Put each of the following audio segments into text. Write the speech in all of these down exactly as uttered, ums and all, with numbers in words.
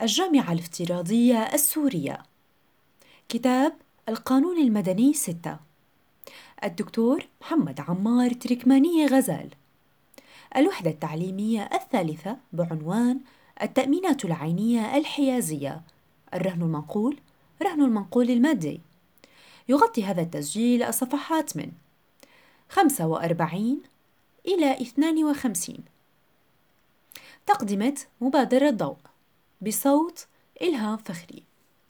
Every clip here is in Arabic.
الجامعة الافتراضية السورية. كتاب القانون المدني ستة. الدكتور محمد عمار تركمانية غزال. الوحدة التعليمية الثالثة بعنوان التأمينات العينية الحيازية، الرهن المنقول، رهن المنقول المادي. يغطي هذا التسجيل الصفحات من خمسة وأربعين إلى اثنين وخمسين. تقدمة مبادرة ضوء بصوت إلهام فخري.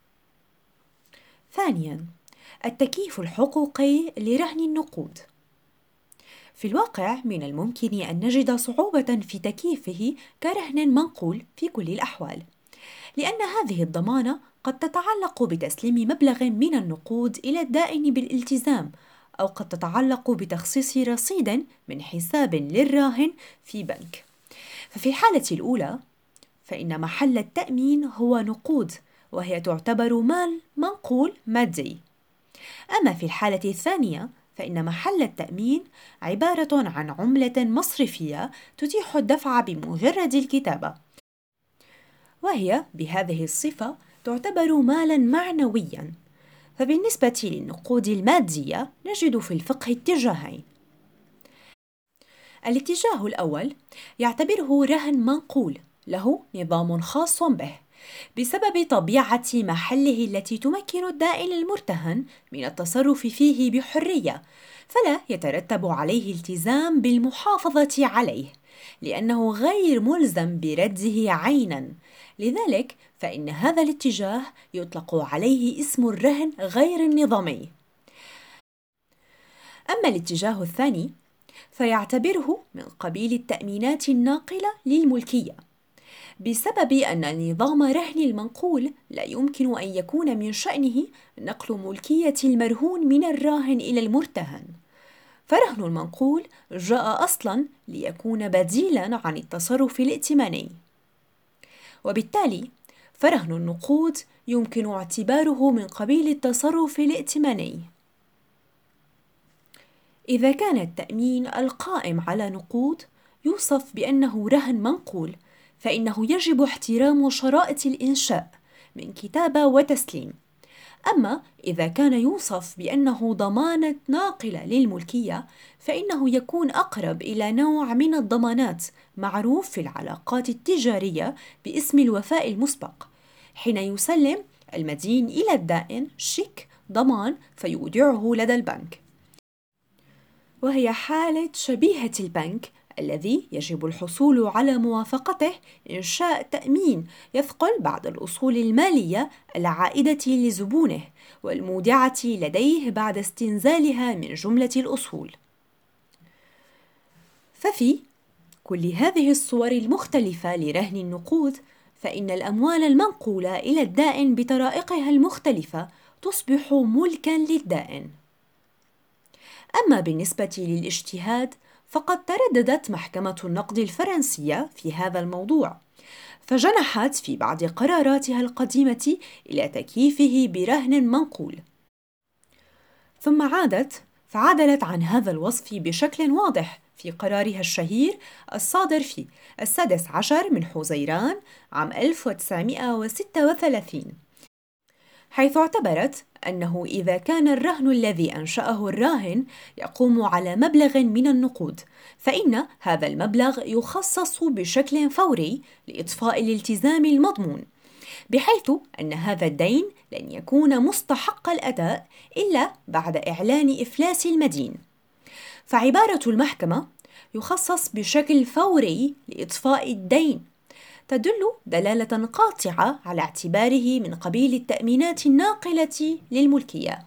ثانياً، التكييف الحقوقي لرهن النقود. في الواقع من الممكن أن نجد صعوبة في تكييفه كرهن منقول في كل الأحوال، لأن هذه الضمانة قد تتعلق بتسليم مبلغ من النقود إلى الدائن بالالتزام، أو قد تتعلق بتخصيص رصيد من حساب للراهن في بنك. ففي الحالة الأولى فإن محل التأمين هو نقود، وهي تعتبر مال منقول مادي. أما في الحالة الثانية فإن محل التأمين عبارة عن عملة مصرفية تتيح الدفع بمجرد الكتابة، وهي بهذه الصفة تعتبر مالاً معنوياً. فبالنسبة للنقود المادية نجد في الفقه اتجاهين. الاتجاه الأول يعتبره رهن منقول له نظام خاص به بسبب طبيعة محله التي تمكن الدائن المرتهن من التصرف فيه بحرية، فلا يترتب عليه التزام بالمحافظة عليه لأنه غير ملزم برده عيناً. لذلك فإن هذا الاتجاه يطلق عليه اسم الرهن غير النظامي. أما الاتجاه الثاني فيعتبره من قبيل التأمينات الناقلة للملكية، بسبب أن نظام رهن المنقول لا يمكن أن يكون من شأنه نقل ملكية المرهون من الراهن إلى المرتهن. فرهن المنقول جاء أصلاً ليكون بديلاً عن التصرف الائتماني، وبالتالي فرهن النقود يمكن اعتباره من قبيل التصرف الائتماني. إذا كان التأمين القائم على نقود يوصف بأنه رهن منقول، فإنه يجب احترام شرائط الإنشاء من كتابة وتسليم. أما إذا كان يوصف بأنه ضمانة ناقلة للملكية فإنه يكون أقرب إلى نوع من الضمانات معروف في العلاقات التجارية باسم الوفاء المسبق، حين يسلم المدين إلى الدائن شيك ضمان فيودعه لدى البنك، وهي حالة شبيهة البنك الذي يجب الحصول على موافقته إنشاء تأمين يثقل بعد الأصول المالية العائدة لزبونه والمودعة لديه بعد استنزالها من جملة الأصول. ففي كل هذه الصور المختلفة لرهن النقود فإن الأموال المنقولة إلى الدائن بطرائقها المختلفة تصبح ملكاً للدائن. أما بالنسبة للاجتهاد فقد ترددت محكمة النقد الفرنسية في هذا الموضوع، فجنحت في بعض قراراتها القديمة إلى تكييفه برهن منقول، ثم عادت فعدلت عن هذا الوصف بشكل واضح في قرارها الشهير الصادر في السادس عشر من حزيران عام ألف وتسعمائة وستة وثلاثين، حيث اعتبرت أنه إذا كان الرهن الذي أنشأه الراهن يقوم على مبلغ من النقود فإن هذا المبلغ يخصص بشكل فوري لإطفاء الالتزام المضمون، بحيث أن هذا الدين لن يكون مستحق الأداء إلا بعد إعلان إفلاس المدين. فعبارة المحكمة يخصص بشكل فوري لإطفاء الدين تدل دلالة قاطعة على اعتباره من قبيل التأمينات الناقلة للملكية.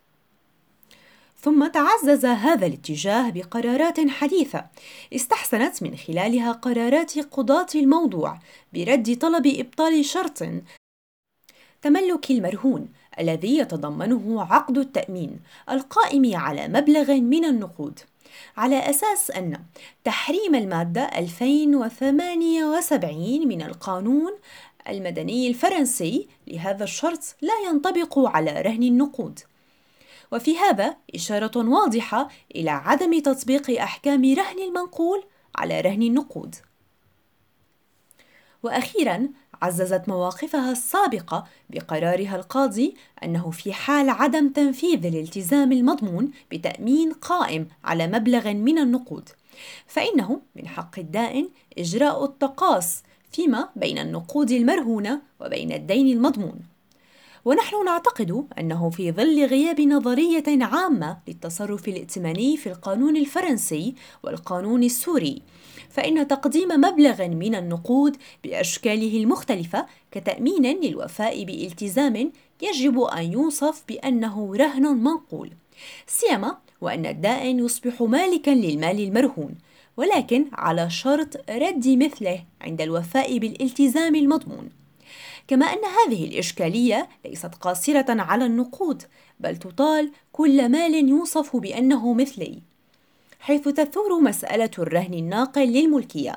ثم تعزز هذا الاتجاه بقرارات حديثة استحسنت من خلالها قرارات قضاة الموضوع برد طلب إبطال شرط تملك المرهون الذي يتضمنه عقد التأمين القائم على مبلغ من النقود، على أساس أن تحريم المادة ألفين وثمانية وسبعين من القانون المدني الفرنسي لهذا الشرط لا ينطبق على رهن النقود. وفي هذا إشارة واضحة إلى عدم تطبيق أحكام رهن المنقول على رهن النقود. وأخيراً، عززت مواقفها السابقة بقرارها القاضي أنه في حال عدم تنفيذ الالتزام المضمون بتأمين قائم على مبلغ من النقود، فإنه من حق الدائن إجراء التقاص فيما بين النقود المرهونة وبين الدين المضمون. ونحن نعتقد أنه في ظل غياب نظرية عامة للتصرف الائتماني في القانون الفرنسي والقانون السوري، فإن تقديم مبلغ من النقود بأشكاله المختلفة كتأمين للوفاء بالتزام يجب أن يوصف بأنه رهن منقول، سيما وأن الدائن يصبح مالكا للمال المرهون، ولكن على شرط رد مثله عند الوفاء بالالتزام المضمون. كما أن هذه الإشكالية ليست قاصرة على النقود، بل تطال كل مال يوصف بأنه مثلي، حيث تثور مسألة الرهن الناقل للملكية.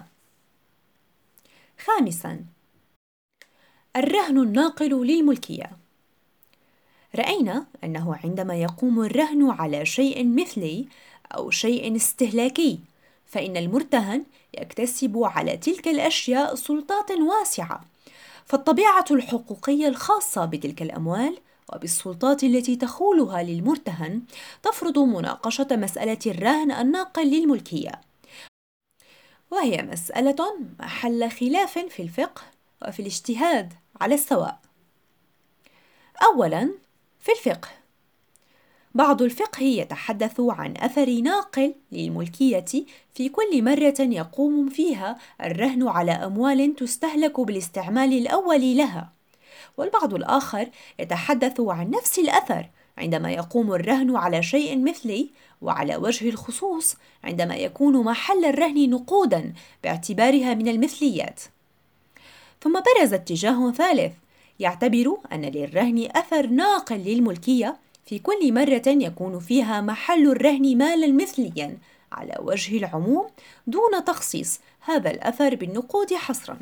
خامساً، الرهن الناقل للملكية. رأينا أنه عندما يقوم الرهن على شيء مثلي أو شيء استهلاكي، فإن المرتهن يكتسب على تلك الأشياء سلطات واسعة، فالطبيعة الحقوقية الخاصة بتلك الأموال وبالسلطات التي تخولها للمرتهن تفرض مناقشة مسألة الرهن الناقل للملكية، وهي مسألة محل خلاف في الفقه وفي الاجتهاد على السواء. أولاً، في الفقه، بعض الفقه يتحدث عن أثر ناقل للملكية في كل مرة يقوم فيها الرهن على أموال تستهلك بالاستعمال الأول لها، والبعض الآخر يتحدث عن نفس الأثر عندما يقوم الرهن على شيء مثلي، وعلى وجه الخصوص عندما يكون محل الرهن نقوداً باعتبارها من المثليات. ثم برز اتجاه ثالث يعتبر أن للرهن أثر ناقل للملكية في كل مرة يكون فيها محل الرهن مالا مثليا على وجه العموم، دون تخصيص هذا الأثر بالنقود حصرا.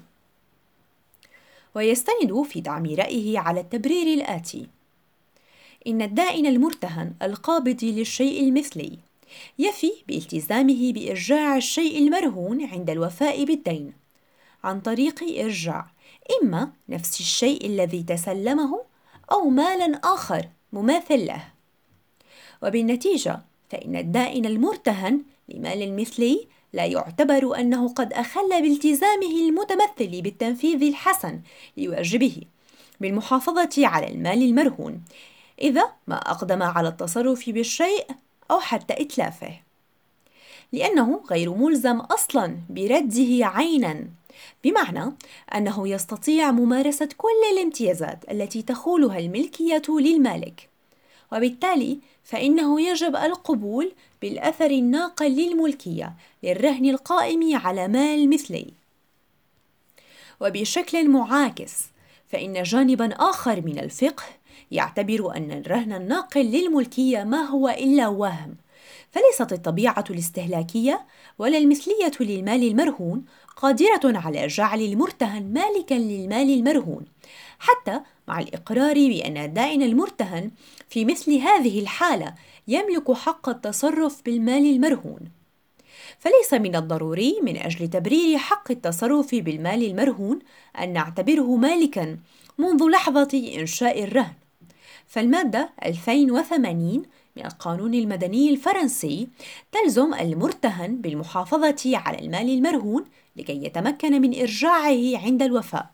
ويستند في دعم رأيه على التبرير الآتي: إن الدائن المرتهن القابض للشيء المثلي يفي بالتزامه بإرجاع الشيء المرهون عند الوفاء بالدين عن طريق إرجاع إما نفس الشيء الذي تسلمه أو مالا آخر مماثل له، وبالنتيجة فإن الدائن المرتهن لمال مثلي لا يعتبر أنه قد أخل بالتزامه المتمثل بالتنفيذ الحسن لواجبه بالمحافظة على المال المرهون إذا ما أقدم على التصرف بالشيء أو حتى إتلافه، لأنه غير ملزم أصلاً برده عيناً، بمعنى أنه يستطيع ممارسة كل الامتيازات التي تخولها الملكية للمالك، وبالتالي فإنه يجب القبول بالأثر الناقل للملكية للرهن القائم على مال مثلي. وبشكل معاكس، فإن جانباً آخر من الفقه يعتبر أن الرهن الناقل للملكية ما هو إلا وهم، فليست الطبيعة الاستهلاكية ولا المثلية للمال المرهون قادرة على جعل المرتهن مالكاً للمال المرهون، حتى مع الإقرار بأن الدائن المرتهن في مثل هذه الحالة يملك حق التصرف بالمال المرهون. فليس من الضروري من أجل تبرير حق التصرف بالمال المرهون أن نعتبره مالكاً منذ لحظة إنشاء الرهن، فالمادة ألفين وثمانين من القانون المدني الفرنسي تلزم المرتهن بالمحافظة على المال المرهون لكي يتمكن من إرجاعه عند الوفاء.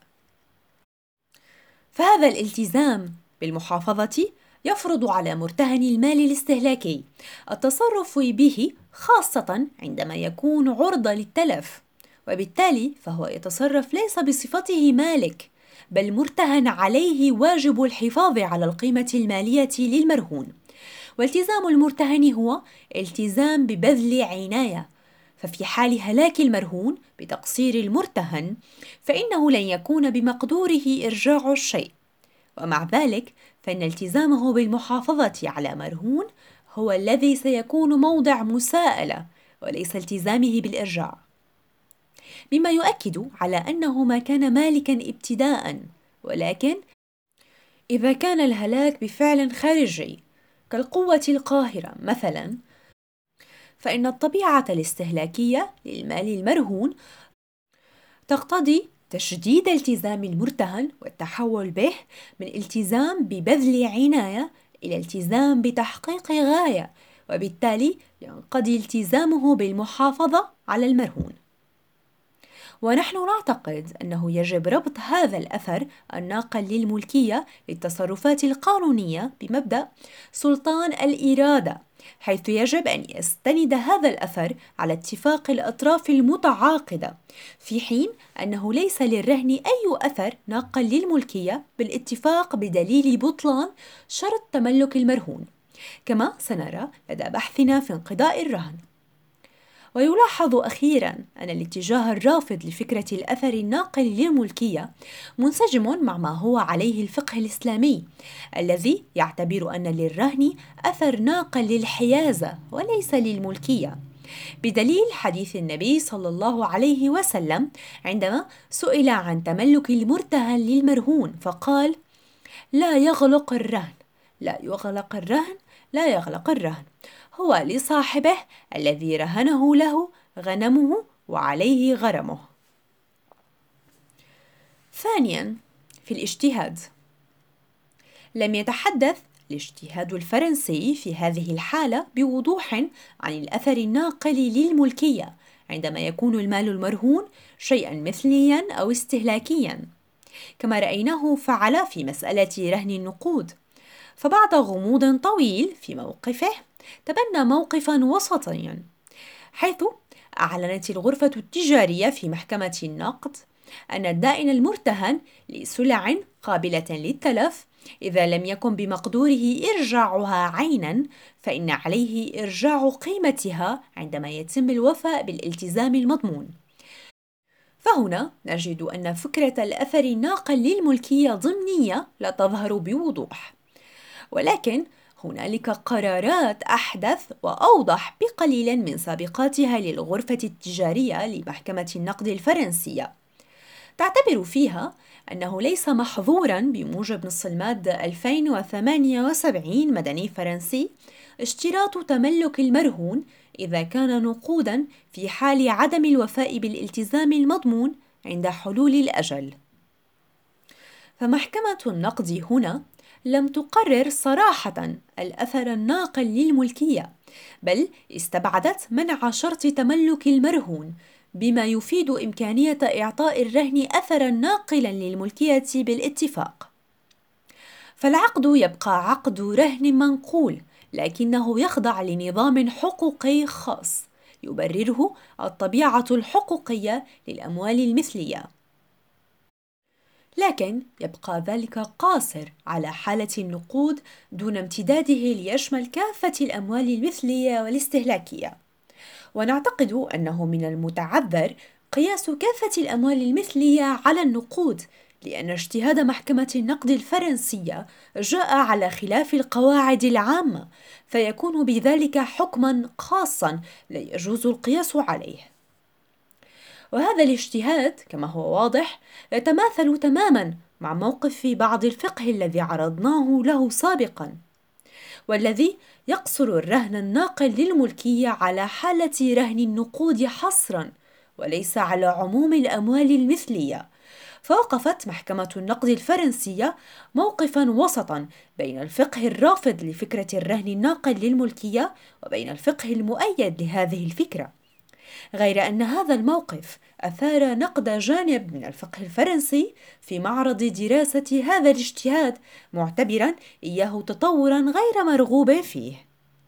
فهذا الالتزام بالمحافظة يفرض على مرتهن المال الاستهلاكي التصرف به، خاصة عندما يكون عرضة للتلف، وبالتالي فهو يتصرف ليس بصفته مالك، بل مرتهن عليه واجب الحفاظ على القيمة المالية للمرهون. والتزام المرتهن هو التزام ببذل عناية، ففي حال هلاك المرهون بتقصير المرتهن فإنه لن يكون بمقدوره إرجاع الشيء، ومع ذلك فإن التزامه بالمحافظة على مرهون هو الذي سيكون موضع مساءلة وليس التزامه بالإرجاع، مما يؤكد على أنه ما كان مالكاً ابتداءً، ولكن إذا كان الهلاك بفعل خارجي كالقوة القاهرة مثلاً، فإن الطبيعة الاستهلاكية للمال المرهون تقتضي تشديد التزام المرتهن والتحول به من التزام ببذل عناية إلى التزام بتحقيق غاية، وبالتالي ينقضي التزامه بالمحافظة على المرهون. ونحن نعتقد أنه يجب ربط هذا الأثر الناقل للملكية للتصرفات القانونية بمبدأ سلطان الإرادة، حيث يجب أن يستند هذا الأثر على اتفاق الأطراف المتعاقدة، في حين أنه ليس للرهن أي أثر ناقل للملكية بالاتفاق بدليل بطلان شرط تملك المرهون، كما سنرى لدى بحثنا في انقضاء الرهن. ويلاحظ أخيراً أن الاتجاه الرافض لفكرة الأثر الناقل للملكية منسجم مع ما هو عليه الفقه الإسلامي، الذي يعتبر أن للرهن أثر ناقل للحيازة وليس للملكية، بدليل حديث النبي صلى الله عليه وسلم عندما سئل عن تملك المرتهن للمرهون فقال: لا يغلق الرهن، لا يغلق الرهن، لا يغلق الرهن، هو لصاحبه الذي رهنه له غنمه وعليه غرمه. ثانياً، في الاجتهاد، لم يتحدث الاجتهاد الفرنسي في هذه الحالة بوضوح عن الأثر الناقل للملكية عندما يكون المال المرهون شيئاً مثلياً أو استهلاكياً، كما رأيناه فعل في مسألة رهن النقود. فبعد غموض طويل في موقفه تبنى موقفا وسطيا، حيث أعلنت الغرفة التجارية في محكمة النقد أن الدائن المرتهن لسلع قابلة للتلف إذا لم يكن بمقدوره إرجاعها عينا، فإن عليه إرجاع قيمتها عندما يتم الوفاء بالالتزام المضمون. فهنا نجد أن فكرة الأثر الناقل للملكية ضمنية لا تظهر بوضوح، ولكن هنالك قرارات أحدث وأوضح بقليل من سابقاتها للغرفة التجارية لمحكمة النقد الفرنسية، تعتبر فيها أنه ليس محظوراً بموجب نص المادة ألفين وثمانية وسبعين مدني فرنسي اشتراط تملك المرهون إذا كان نقوداً في حال عدم الوفاء بالالتزام المضمون عند حلول الأجل. فمحكمة النقد هنا لم تقرر صراحة الأثر الناقل للملكية، بل استبعدت منع شرط تملك المرهون، بما يفيد إمكانية إعطاء الرهن أثرا ناقلا للملكية بالاتفاق. فالعقد يبقى عقد رهن منقول، لكنه يخضع لنظام حقوقي خاص يبرره الطبيعة الحقوقية للأموال المثلية، لكن يبقى ذلك قاصر على حالة النقود دون امتداده ليشمل كافة الأموال المثلية والاستهلاكية. ونعتقد أنه من المتعذر قياس كافة الأموال المثلية على النقود، لأن اجتهاد محكمة النقد الفرنسية جاء على خلاف القواعد العامة، فيكون بذلك حكماً خاصاً لا يجوز القياس عليه. وهذا الاجتهاد كما هو واضح يتماثل تماماً مع موقف بعض الفقه الذي عرضناه له سابقاً، والذي يقصر الرهن الناقل للملكية على حالة رهن النقود حصراً وليس على عموم الأموال المثلية. فوقفت محكمة النقد الفرنسية موقفاً وسطاً بين الفقه الرافض لفكرة الرهن الناقل للملكية وبين الفقه المؤيد لهذه الفكرة، غير أن هذا الموقف أثار نقد جانب من الفقه الفرنسي في معرض دراسة هذا الاجتهاد، معتبراً إياه تطوراً غير مرغوب فيه.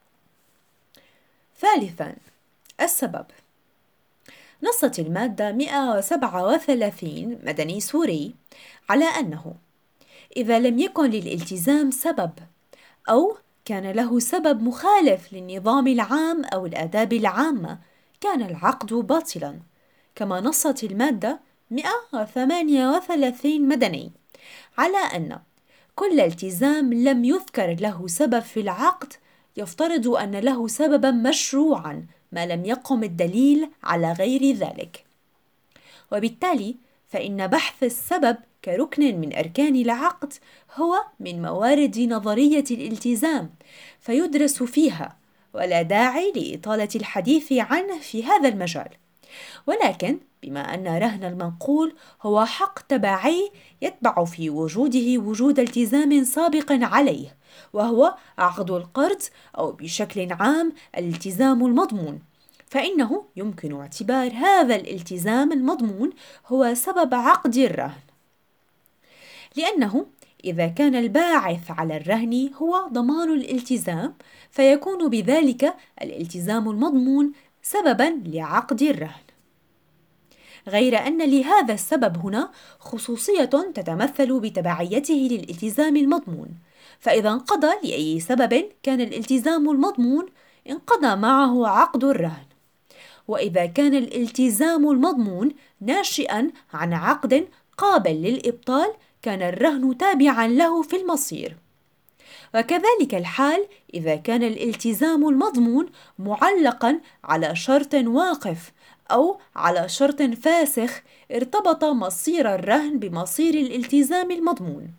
ثالثاً، السبب. نصت المادة مئة وسبعة وثلاثين مدني سوري على أنه إذا لم يكن للالتزام سبب أو كان له سبب مخالف للنظام العام أو الآداب العامة كان العقد باطلاً، كما نصت المادة مئة وثمانية وثلاثين مدني على أن كل التزام لم يذكر له سبب في العقد يفترض أن له سبباً مشروعاً ما لم يقم الدليل على غير ذلك، وبالتالي فإن بحث السبب كركن من أركان العقد هو من موارد نظرية الالتزام، فيدرس فيها، ولا داعي لإطالة الحديث عنه في هذا المجال. ولكن بما أن رهن المنقول هو حق تبعي يتبع في وجوده وجود التزام سابق عليه، وهو عقد القرض أو بشكل عام الالتزام المضمون، فإنه يمكن اعتبار هذا الالتزام المضمون هو سبب عقد الرهن، لأنه إذا كان الباعث على الرهن هو ضمان الالتزام، فيكون بذلك الالتزام المضمون سبباً لعقد الرهن. غير أن لهذا السبب هنا خصوصية تتمثل بتبعيته للالتزام المضمون، فإذا انقضى لأي سبب كان الالتزام المضمون انقضى معه عقد الرهن، وإذا كان الالتزام المضمون ناشئاً عن عقد قابل للإبطال كان الرهن تابعاً له في المصير. وكذلك الحال إذا كان الالتزام المضمون معلقاً على شرط واقف أو على شرط فاسخ ارتبط مصير الرهن بمصير الالتزام المضمون.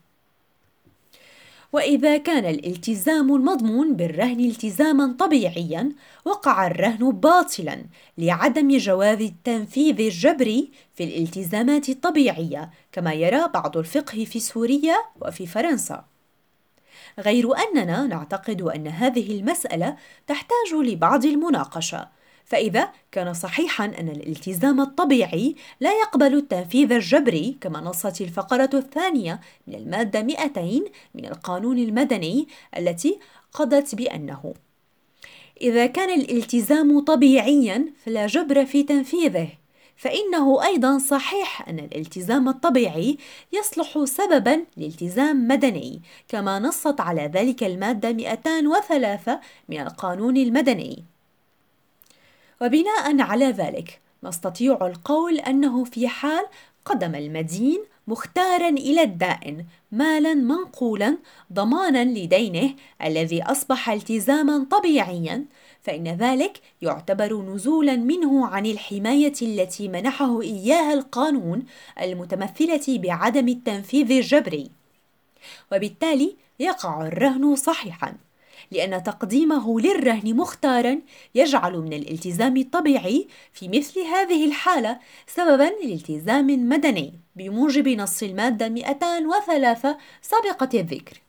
وإذا كان الالتزام المضمون بالرهن التزاماً طبيعياً وقع الرهن باطلاً لعدم جواز التنفيذ الجبري في الالتزامات الطبيعية، كما يرى بعض الفقه في سوريا وفي فرنسا. غير أننا نعتقد أن هذه المسألة تحتاج لبعض المناقشة، فإذا كان صحيحاً أن الالتزام الطبيعي لا يقبل التنفيذ الجبري كما نصت الفقرة الثانية من المادة مئتين من القانون المدني التي قضت بأنه إذا كان الالتزام طبيعياً فلا جبر في تنفيذه، فإنه أيضاً صحيح أن الالتزام الطبيعي يصلح سبباً لالتزام مدني كما نصت على ذلك المادة مئتين وثلاثة من القانون المدني. وبناء على ذلك نستطيع القول أنه في حال قدم المدين مختاراً إلى الدائن مالاً منقولاً ضماناً لدينه الذي أصبح التزاماً طبيعياً، فإن ذلك يعتبر نزولاً منه عن الحماية التي منحه إياها القانون المتمثلة بعدم التنفيذ الجبري، وبالتالي يقع الرهن صحيحاً، لأن تقديمه للرهن مختاراً يجعل من الالتزام الطبيعي في مثل هذه الحالة سبباً لالتزام مدني بموجب نص المادة مئتين وثلاثة سابقة الذكر.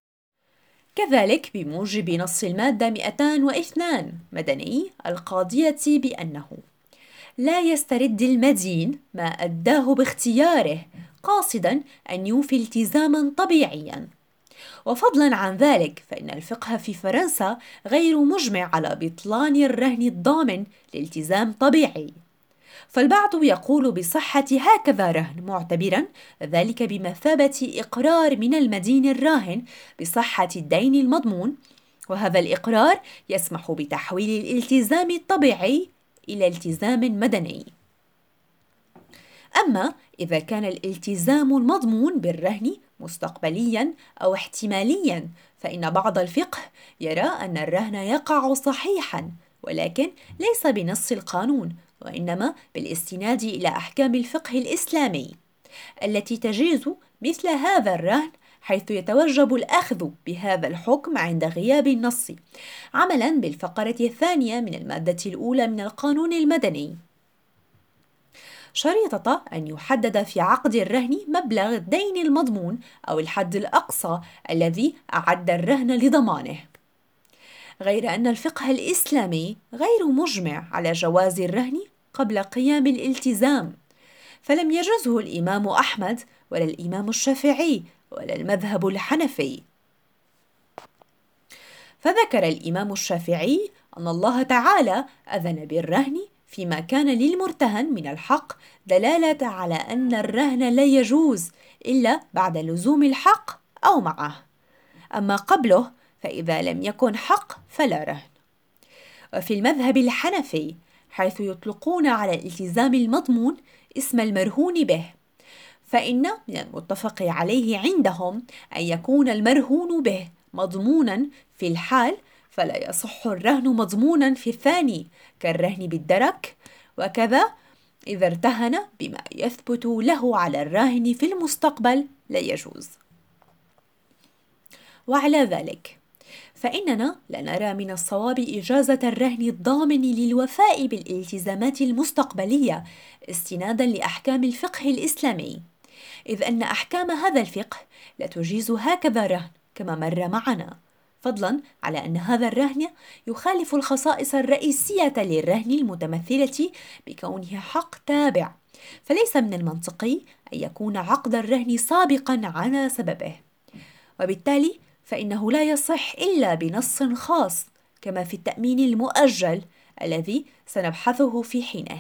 كذلك بموجب نص المادة مئتين واثنين مدني القاضية بأنه لا يسترد المدين ما أداه باختياره قاصداً أن يوفي التزاماً طبيعياً. وفضلاً عن ذلك فإن الفقه في فرنسا غير مجمع على بطلان الرهن الضامن لالتزام طبيعي، فالبعض يقول بصحة هكذا رهن معتبراً ذلك بمثابة إقرار من المدين الراهن بصحة الدين المضمون، وهذا الإقرار يسمح بتحويل الالتزام الطبيعي إلى التزام مدني. أما إذا كان الالتزام المضمون بالرهن مستقبلياً أو احتمالياً فإن بعض الفقه يرى أن الرهن يقع صحيحاً، ولكن ليس بنص القانون وإنما بالاستناد إلى أحكام الفقه الإسلامي التي تجيز مثل هذا الرهن، حيث يتوجب الأخذ بهذا الحكم عند غياب النص عملاً بالفقرة الثانية من المادة الأولى من القانون المدني، شريطة أن يحدد في عقد الرهن مبلغ الدين المضمون أو الحد الأقصى الذي أعد الرهن لضمانه. غير أن الفقه الإسلامي غير مجمع على جواز الرهن قبل قيام الالتزام، فلم يجزه الإمام أحمد ولا الإمام الشافعي ولا المذهب الحنفي. فذكر الإمام الشافعي أن الله تعالى أذن بالرهن فيما كان للمرتهن من الحق دلالة على أن الرهن لا يجوز إلا بعد لزوم الحق أو معه، أما قبله فإذا لم يكن حق فلا رهن. وفي المذهب الحنفي حيث يطلقون على الالتزام المضمون اسم المرهون به، فإن من المتفق عليه عندهم أن يكون المرهون به مضمونا في الحال فلا يصح الرهن مضمونا في الثاني كالرهن بالدرك، وكذا إذا ارتهن بما يثبت له على الراهن في المستقبل لا يجوز. وعلى ذلك فإننا لا نرى من الصواب إجازة الرهن الضامن للوفاء بالالتزامات المستقبلية استنادًا لأحكام الفقه الإسلامي، إذ أن أحكام هذا الفقه لا تجيز هكذا رهن كما مر معنا، فضلاً على أن هذا الرهن يخالف الخصائص الرئيسية للرهن المتمثلة بكونه حق تابع، فليس من المنطقي أن يكون عقد الرهن سابقاً على سببه، وبالتالي فإنه لا يصح إلا بنص خاص كما في التأمين المؤجل الذي سنبحثه في حينه.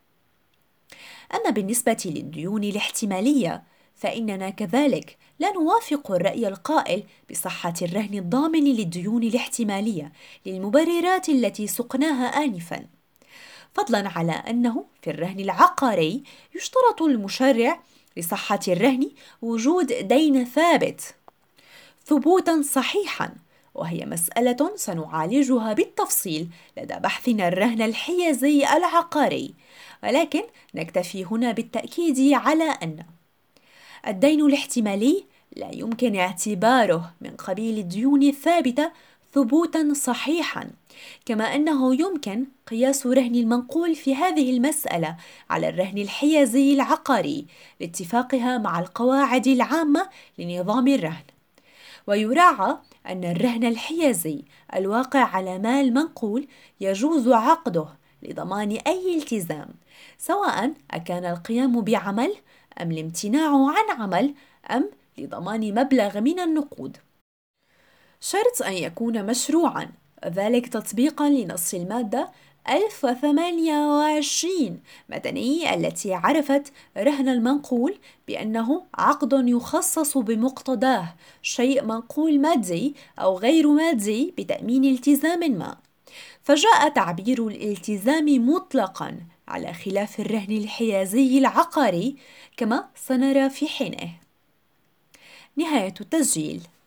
أما بالنسبة للديون الاحتمالية فإننا كذلك لا نوافق الرأي القائل بصحة الرهن الضامن للديون الاحتمالية للمبررات التي سقناها آنفاً، فضلاً على أنه في الرهن العقاري يشترط المشرع لصحة الرهن وجود دين ثابت ثبوتاً صحيحاً، وهي مسألة سنعالجها بالتفصيل لدى بحثنا الرهن الحيازي العقاري، ولكن نكتفي هنا بالتأكيد على أن الدين الاحتمالي لا يمكن اعتباره من قبيل الديون الثابتة ثبوتاً صحيحاً، كما أنه يمكن قياس رهن المنقول في هذه المسألة على الرهن الحيازي العقاري لاتفاقها مع القواعد العامة لنظام الرهن. ويراعى أن الرهن الحيازي الواقع على مال منقول يجوز عقده لضمان أي التزام، سواء أكان القيام بعمل أم الامتناع عن عمل أم لضمان مبلغ من النقود، شرط أن يكون مشروعاً، ذلك تطبيقاً لنص المادة ألف وثمانية وعشرين مدني التي عرفت رهن المنقول بأنه عقد يخصص بمقتضاه شيء منقول مادي أو غير مادي بتأمين التزام ما، فجاء تعبير الالتزام مطلقاً على خلاف الرهن الحيازي العقاري كما سنرى في حينه. نهاية التسجيل.